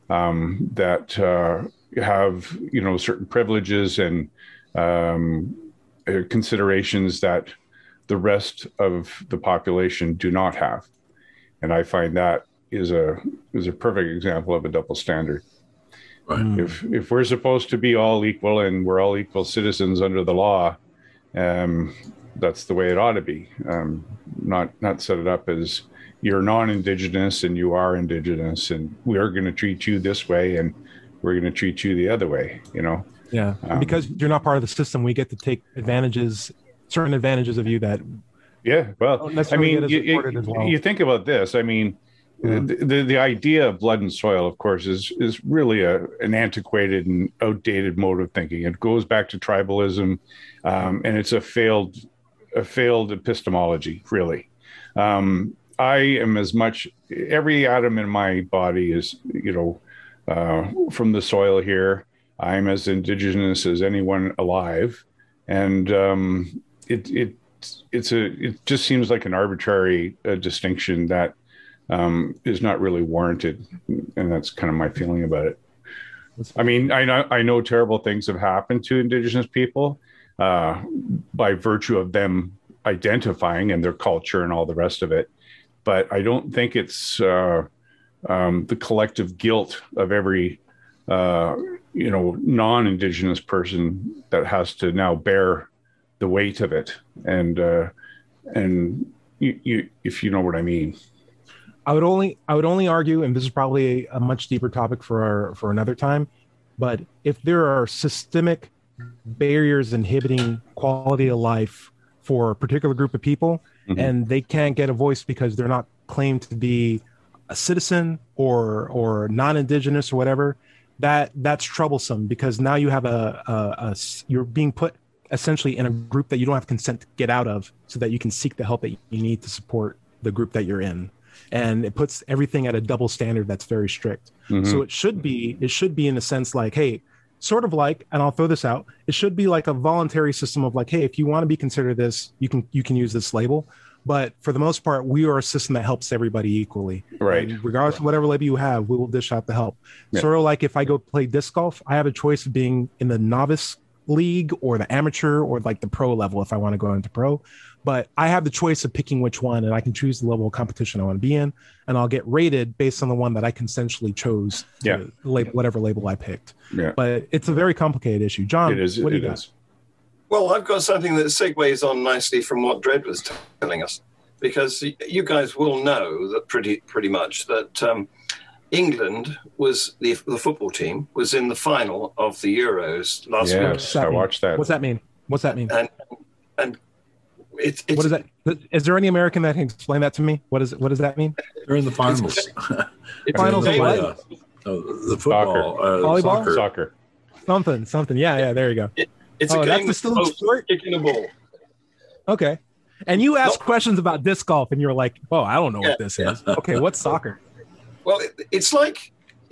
that have certain privileges and considerations that the rest of the population do not have. And I find that is a perfect example of a double standard. Right. If we're supposed to be all equal and we're all equal citizens under the law, that's the way it ought to be. Not set it up as you're non-Indigenous and you are Indigenous and we are going to treat you this way and we're going to treat you the other way, Yeah, because you're not part of the system, we get to take certain advantages of you that. Yeah, well, I mean, you think about this. I mean, the idea of blood and soil, of course, is really an antiquated and outdated mode of thinking. It goes back to tribalism, and it's a failed epistemology, really. I am as much, every atom in my body is, from the soil here. I'm as Indigenous as anyone alive, and it just seems like an arbitrary distinction that is not really warranted, and that's kind of my feeling about it. I mean, I know terrible things have happened to Indigenous people by virtue of them identifying and their culture and all the rest of it, but I don't think it's the collective guilt of every non-Indigenous person that has to now bear the weight of it, and you if you know what I mean. I would only argue, and this is probably a much deeper topic for another time, but if there are systemic barriers inhibiting quality of life for a particular group of people, and they can't get a voice because they're not claimed to be a citizen or non-Indigenous or whatever, that's troublesome, because now you have you're being put essentially in a group that you don't have consent to get out of, so that you can seek the help that you need to support the group that you're in. And it puts everything at a double standard that's very strict. So it should be in a sense like, hey, sort of like, and I'll throw this out, it should be like a voluntary system of like, hey, if you want to be considered this, you can use this label. But for the most part, we are a system that helps everybody equally. Right. And regardless of whatever label you have, we will dish out the help. Yeah. Sort of like if I go play disc golf, I have a choice of being in the novice league or the amateur or like the pro level if I want to go into pro. But I have the choice of picking which one, and I can choose the level of competition I want to be in, and I'll get rated based on the one that I consensually chose to whatever label I picked. Yeah. But it's a very complicated issue. John, It is. what do you It got? is. Well, I've got something that segues on nicely from what Dredd was telling us, because you guys will know that pretty much that England was the football team was in the final of the Euros last week. Yes, I watched that. What's that mean? And it's what is that? Is there any American that can explain that to me? What does that mean? They're in the finals. Finals of what? The football, Volleyball? Soccer. Something. Yeah, there you go. It's a game that's the still sport? kicking a ball. Okay. And you asked questions about disc golf, and you're like, "Oh, I don't know what this is." Okay, what's soccer? Well, it's like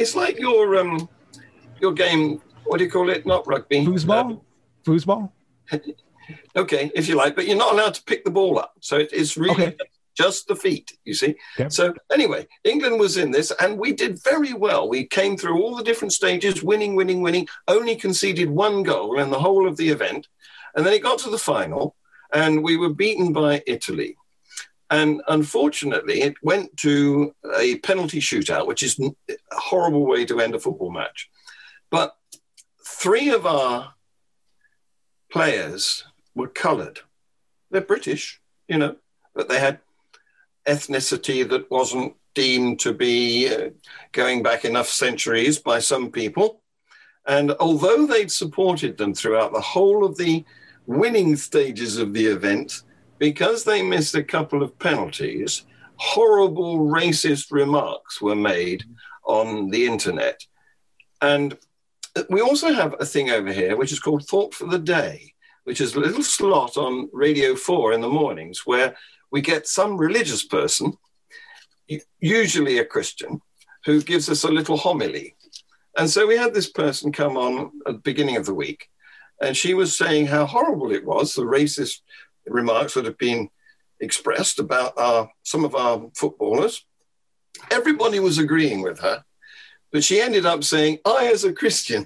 your game. What do you call it? Not rugby. Foosball. Okay, if you like, but you're not allowed to pick the ball up. So it's really just the feet, you see. Okay. So anyway, England was in this, and we did very well. We came through all the different stages, winning, only conceded one goal in the whole of the event. And then it got to the final, and we were beaten by Italy. And unfortunately, it went to a penalty shootout, which is a horrible way to end a football match. But 3 of our players were coloured. They're British, but they had ethnicity that wasn't deemed to be going back enough centuries by some people. And although they'd supported them throughout the whole of the winning stages of the event, because they missed a couple of penalties, horrible racist remarks were made on the internet. And we also have a thing over here, which is called Thought for the Day, which is a little slot on Radio 4 in the mornings where we get some religious person, usually a Christian, who gives us a little homily. And so we had this person come on at the beginning of the week, and she was saying how horrible it was, the racist remarks that have been expressed about some of our footballers. Everybody was agreeing with her, but she ended up saying, I, as a Christian,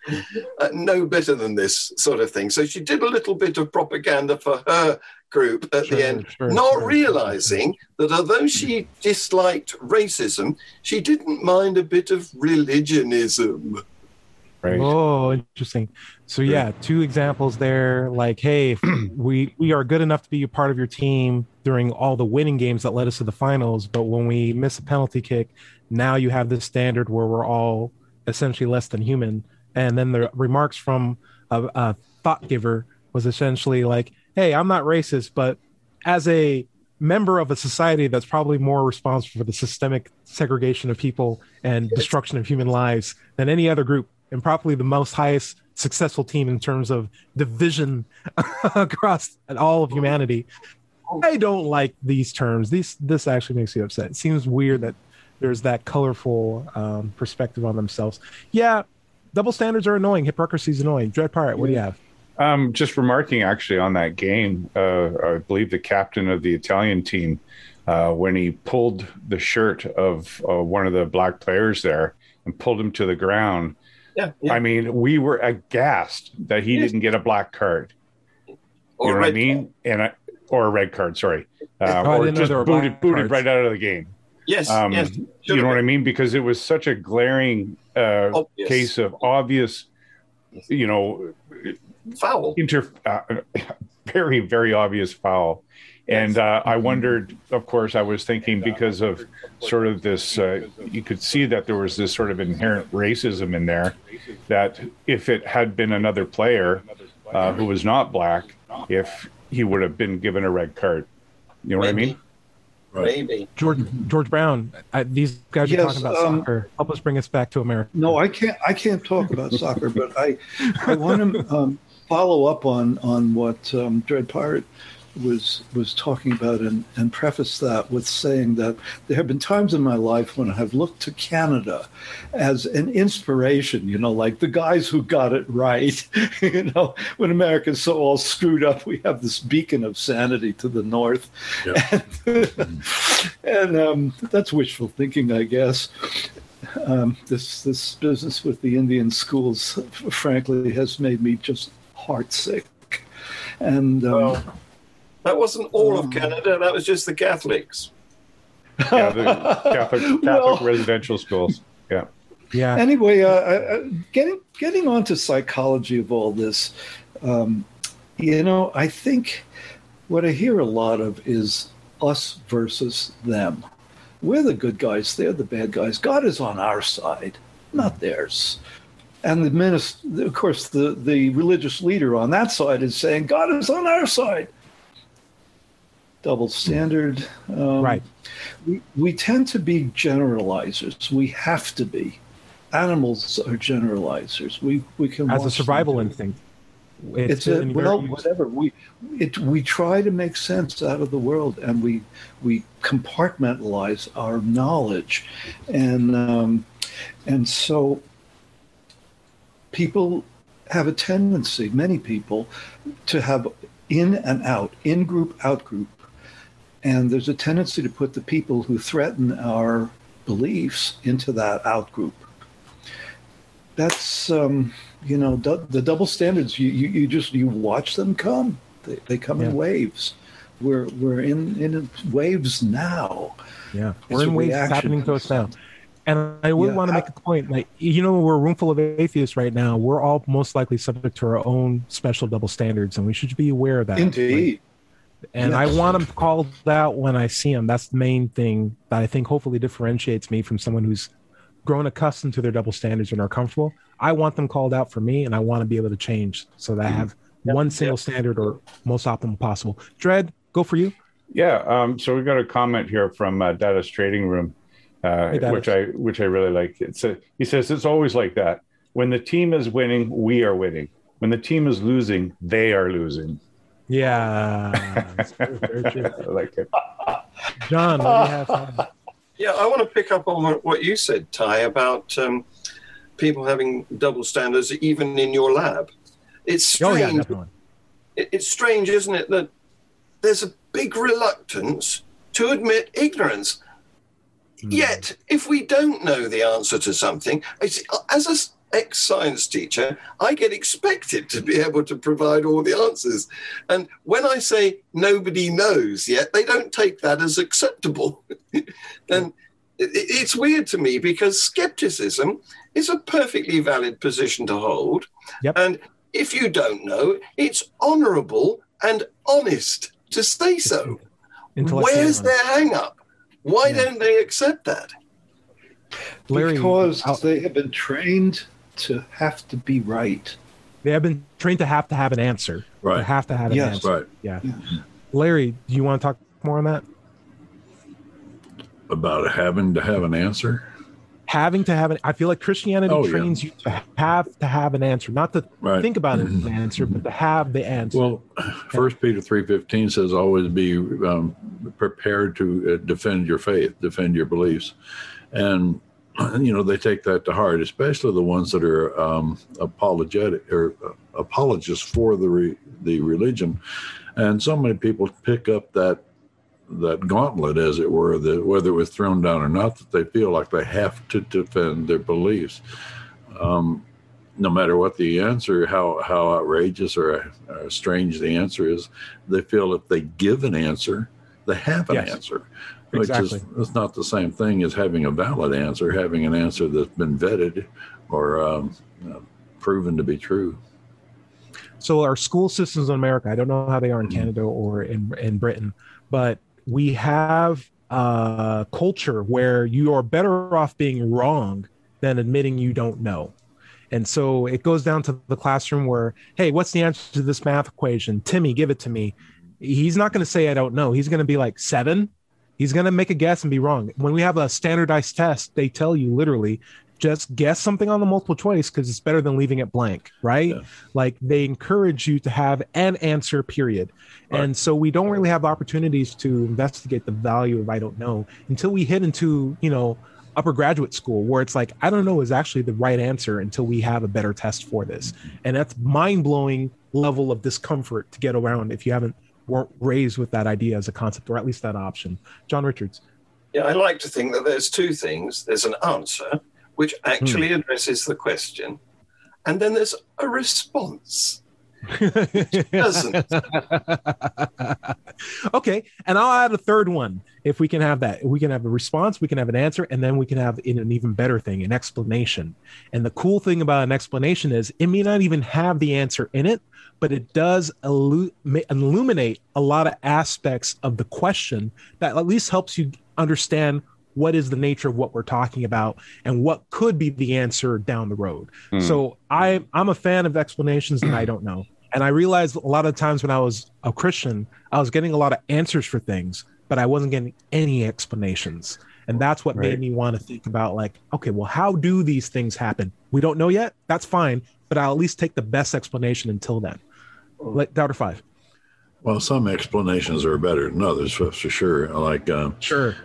know better than this sort of thing. So she did a little bit of propaganda for her group at the end, not realizing that although she disliked racism, she didn't mind a bit of religionism. Right. Oh, interesting. So yeah, 2 examples there. Like, hey, we are good enough to be a part of your team during all the winning games that led us to the finals, but when we miss a penalty kick, now you have this standard where we're all essentially less than human. And then the remarks from a thought giver was essentially like, hey, I'm not racist, but as a member of a society that's probably more responsible for the systemic segregation of people and destruction of human lives than any other group, and probably the most highest successful team in terms of division across all of humanity, I don't like these terms. This actually makes me upset. It seems weird that there's that colorful perspective on themselves. Yeah, double standards are annoying. Hypocrisy is annoying. Dread Pirate, what do you have? Just remarking actually on that game, I believe the captain of the Italian team, when he pulled the shirt of one of the black players there and pulled him to the ground. Yeah. I mean, we were aghast that he didn't get a black card. You know what I mean? Or a red card, sorry. Or just booted right out of the game. Yes, you know what I mean? Because it was such a glaring case of obvious, foul. Very, very obvious foul. And I wondered, of course, I was thinking because of sort of this, you could see that there was this sort of inherent racism in there, that if it had been another player who was not black, if he would have been given a red card. You know what I mean? Right. Maybe. George Brown, these guys are talking about soccer. Help us bring us back to America. No, I can't talk about soccer, but I want to follow up on what Dread Pirate was talking about and preface that with saying that there have been times in my life when I have looked to Canada as an inspiration, like the guys who got it right. When America's so all screwed up, we have this beacon of sanity to the north. Yep. And that's wishful thinking, I guess. This business with the Indian schools, frankly, has made me just heartsick. And that wasn't all of Canada. That was just the Catholics. Yeah, the Catholic residential schools. Yeah. Yeah. Anyway, getting on to psychology of all this, I think what I hear a lot of is us versus them. We're the good guys. They're the bad guys. God is on our side, not theirs. And the minister, of course, the religious leader on that side is saying, God is on our side. Double standard. Right. We tend to be generalizers. We have to be. Animals are generalizers. We can as a survival instinct. Whatever. We try to make sense out of the world, and we compartmentalize our knowledge, and so people have a tendency, many people, to have in and out, in group, out group. And there's a tendency to put the people who threaten our beliefs into that out group. That's, the double standards, you watch them come. They come in waves. We're in waves now. Yeah, we're in waves happening to us now. And I would want to make a point, we're a room full of atheists right now. We're all most likely subject to our own special double standards, and we should be aware of that. Indeed. And I want them called out when I see them. That's the main thing that I think hopefully differentiates me from someone who's grown accustomed to their double standards and are comfortable. I want them called out for me, and I want to be able to change so that I have one single standard or most optimal possible. Dread, go for you. Yeah. So we've got a comment here from Data's Trading Room. Which I really like. He says it's always like that. When the team is winning, we are winning. When the team is losing, they are losing. Yeah, that's very true. I like it. John, what do you have? Yeah, I want to pick up on what you said, Ty, about people having double standards even in your lab. It's strange. Oh, yeah, definitely. It's strange, isn't it, that there's a big reluctance to admit ignorance. Yet, if we don't know the answer to something, as an ex-science teacher, I get expected to be able to provide all the answers. And when I say nobody knows yet, they don't take that as acceptable. And it's weird to me because skepticism is a perfectly valid position to hold. Yep. And if you don't know, it's honorable and honest to say so. Where's their hang-up? Why don't they accept that? Larry, because they have been trained to have to be right. They have been trained to have an answer. Right. They have to have an answer. Right. Yeah. Larry, do you want to talk more on that? About having to have an answer? Having to have I feel like Christianity trains you to have an answer, not to think about it as an answer, but to have the answer. Well, 1 Peter 3:15 says always be prepared to defend your faith, defend your beliefs. And, they take that to heart, especially the ones that are apologetic or apologists for the religion. And so many people pick up that gauntlet, as it were, whether it was thrown down or not, that they feel like they have to defend their beliefs. No matter what the answer, how outrageous or strange the answer is, they feel if they give an answer, they have an answer. Exactly. Which is not the same thing as having a valid answer, having an answer that's been vetted or proven to be true. So our school systems in America, I don't know how they are in Canada or in Britain, but we have a culture where you are better off being wrong than admitting you don't know. And so it goes down to the classroom where, hey, what's the answer to this math equation? Timmy, give it to me. He's not going to say, I don't know. He's going to be like 7. He's going to make a guess and be wrong. When we have a standardized test, they tell you literally, just guess something on the multiple choice because it's better than leaving it blank, right? Yeah. Like they encourage you to have an answer, period. Right. And so we don't really have opportunities to investigate the value of I don't know until we hit into, upper graduate school where it's like, I don't know is actually the right answer until we have a better test for this. And that's mind-blowing level of discomfort to get around if you weren't raised with that idea as a concept, or at least that option. John Richards. Yeah, I like to think that there's two things. There's an answer, which actually addresses the question, and then there's a response. Which doesn't. Okay, and I'll add a third one if we can have that. We can have a response, we can have an answer, and then we can have an even better thing, an explanation. And the cool thing about an explanation is it may not even have the answer in it, but it does illuminate a lot of aspects of the question that at least helps you understand what is the nature of what we're talking about and what could be the answer down the road. So I'm a fan of explanations that I don't know. And I realized a lot of times when I was a Christian, I was getting a lot of answers for things, but I wasn't getting any explanations. And that's what made me want to think about like, okay, well, how do these things happen? We don't know yet. That's fine. But I'll at least take the best explanation until then. Dr. Five. Well, some explanations are better than others, for sure. Like, Sure.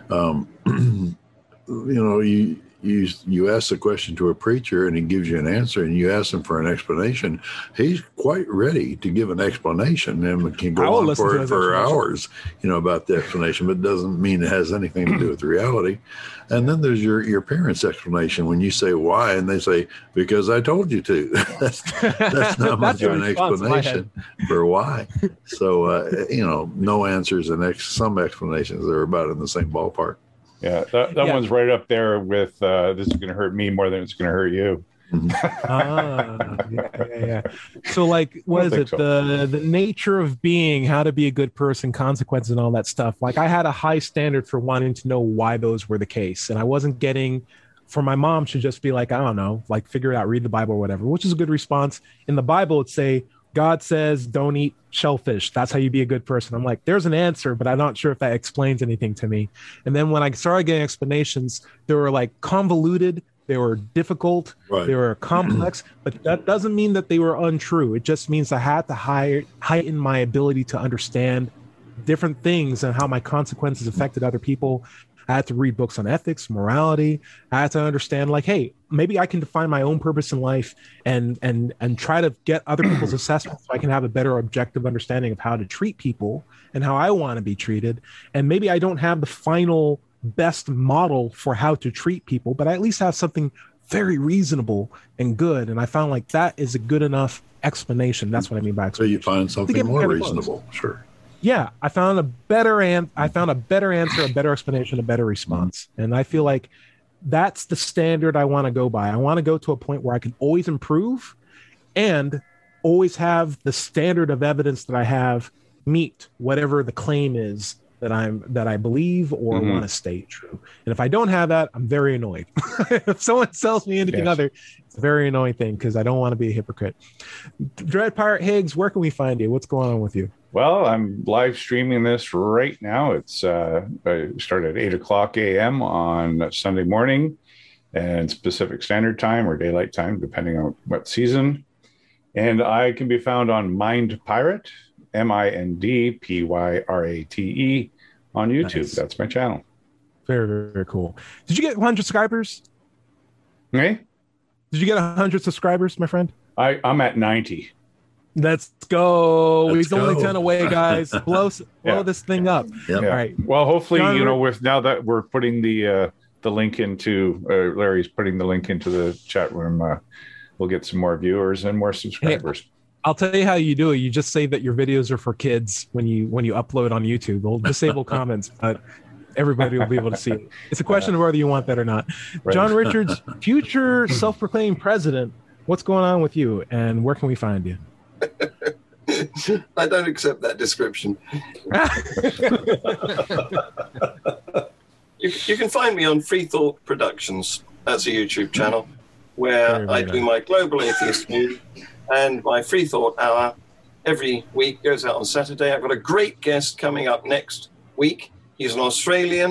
You ask the question to a preacher and he gives you an answer, and you ask him for an explanation. He's quite ready to give an explanation and can go on for hours, about the explanation, but it doesn't mean it has anything to do with reality. And then there's your parents' explanation when you say why, and they say, because I told you to. that's not much of an explanation for why. So, no answers and some explanations are about in the same ballpark. Yeah, that one's right up there with this is going to hurt me more than it's going to hurt you. Yeah. So, like, what is it? So. The nature of being, how to be a good person, consequences, and all that stuff. Like, I had a high standard for wanting to know why those were the case, and I wasn't getting. For my mom to just be like, I don't know, like figure it out, read the Bible or whatever, which is a good response. In the Bible, it'd say, God says, don't eat shellfish. That's how you be a good person. I'm like, there's an answer, but I'm not sure if that explains anything to me. And then when I started getting explanations, they were like convoluted, they were difficult, they were complex, but that doesn't mean that they were untrue. It just means I had to heighten my ability to understand different things and how my consequences affected other people. I had to read books on ethics, morality. I had to understand, like, hey, maybe I can define my own purpose in life and try to get other people's assessments so I can have a better objective understanding of how to treat people and how I want to be treated. And maybe I don't have the final best model for how to treat people, but I at least have something very reasonable and good. And I found like that is a good enough explanation. That's what I mean by explanation. So you find something more reasonable. Sure. Yeah, I found a better answer, a better explanation, a better response. And I feel like that's the standard I want to go by. I want to go to a point where I can always improve and always have the standard of evidence that I have meet whatever the claim is that I believe or want to state true. And if I don't have that, I'm very annoyed. If someone tells me anything other, it's a very annoying thing because I don't want to be a hypocrite. Dread Pirate Higgs, where can we find you? What's going on with you? Well, I'm live streaming this right now. It's I started at 8:00 a.m. on Sunday morning and Pacific Standard Time or Daylight Time, depending on what season. And I can be found on Mind Pirate, MINDPYRATE on YouTube. Nice. That's my channel. Very, very cool. Did you get 100 subscribers? Hey? Did you get 100 subscribers, my friend? I'm at 90. Let's go. He's only 10 away, guys. Blow this thing up. Yep. All right. Well, hopefully, with now that we're putting the link into Larry's putting the link into the chat room, we'll get some more viewers and more subscribers. Hey, I'll tell you how you do it. You just say that your videos are for kids when you upload on YouTube. We'll disable comments, but everybody will be able to see it. It's a question of whether you want that or not. Right. John Richards, future self-proclaimed president. What's going on with you, and where can we find you? I don't accept that description. You can find me on Free Thought Productions. That's a YouTube channel where I do my Global Atheist News and my Free Thought Hour every week. Goes out on Saturday. I've got a great guest coming up next week. He's an Australian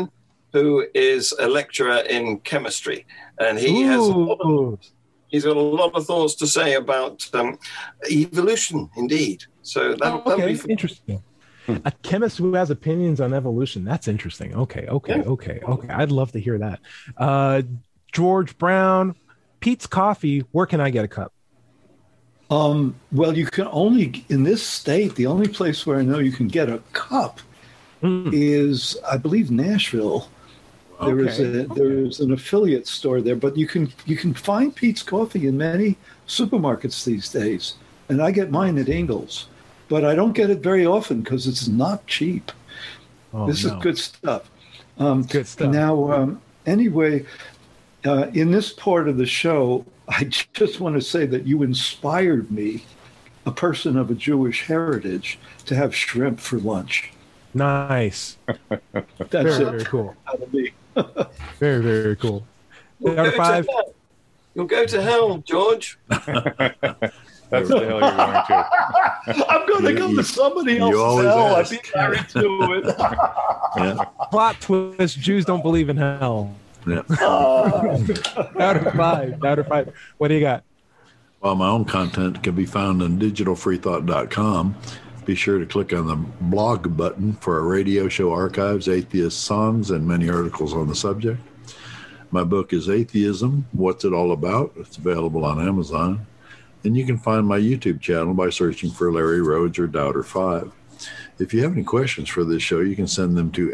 who is a lecturer in chemistry, and he's got a lot of thoughts to say about evolution, indeed. So that'll be interesting. A chemist who has opinions on evolution. That's interesting. Okay. I'd love to hear that. George Brown, Pete's Coffee. Where can I get a cup? Well, you can only, in this state, the only place where I know you can get a cup is, I believe, Nashville. There is an affiliate store there, but you can find Pete's Coffee in many supermarkets these days, and I get mine at Ingles, but I don't get it very often because it's not cheap. This is good stuff. Good stuff. Now, anyway, in this part of the show, I just want to say that you inspired me, a person of a Jewish heritage, to have shrimp for lunch. Nice. That's very cool. Out of me. Very, very cool. You'll go to hell, George. That's the hell you're going to. I'm going to go to somebody else's hell. I'd be married to it. Yeah. Plot twist: Jews don't believe in hell. Yeah. Out of five. What do you got? Well, my own content can be found on digitalfreethought.com. Be sure to click on the blog button for our radio show archives, atheist songs, and many articles on the subject. My book is Atheism, What's It All About? It's available on Amazon. And you can find my YouTube channel by searching for Larry Rhodes or Doubter5. If you have any questions for this show, you can send them to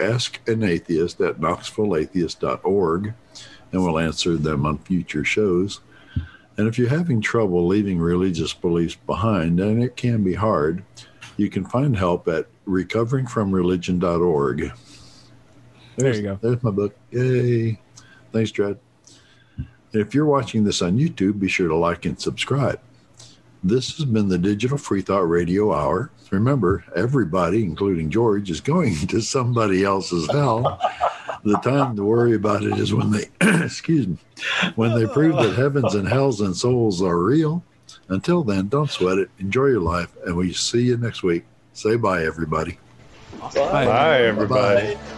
askanatheist@knoxvilleatheist.org, and we'll answer them on future shows. And if you're having trouble leaving religious beliefs behind, and it can be hard, you can find help at recoveringfromreligion.org. There you go. There's my book. Yay. Thanks, Dred. And if you're watching this on YouTube, be sure to like and subscribe. This has been the Digital Free Thought Radio Hour. Remember, everybody, including George, is going to somebody else's hell. The time to worry about it is when they, when they prove that heavens and hells and souls are real. Until then, don't sweat it. Enjoy your life, and we'll see you next week. Say bye, everybody. Bye everybody. Bye-bye.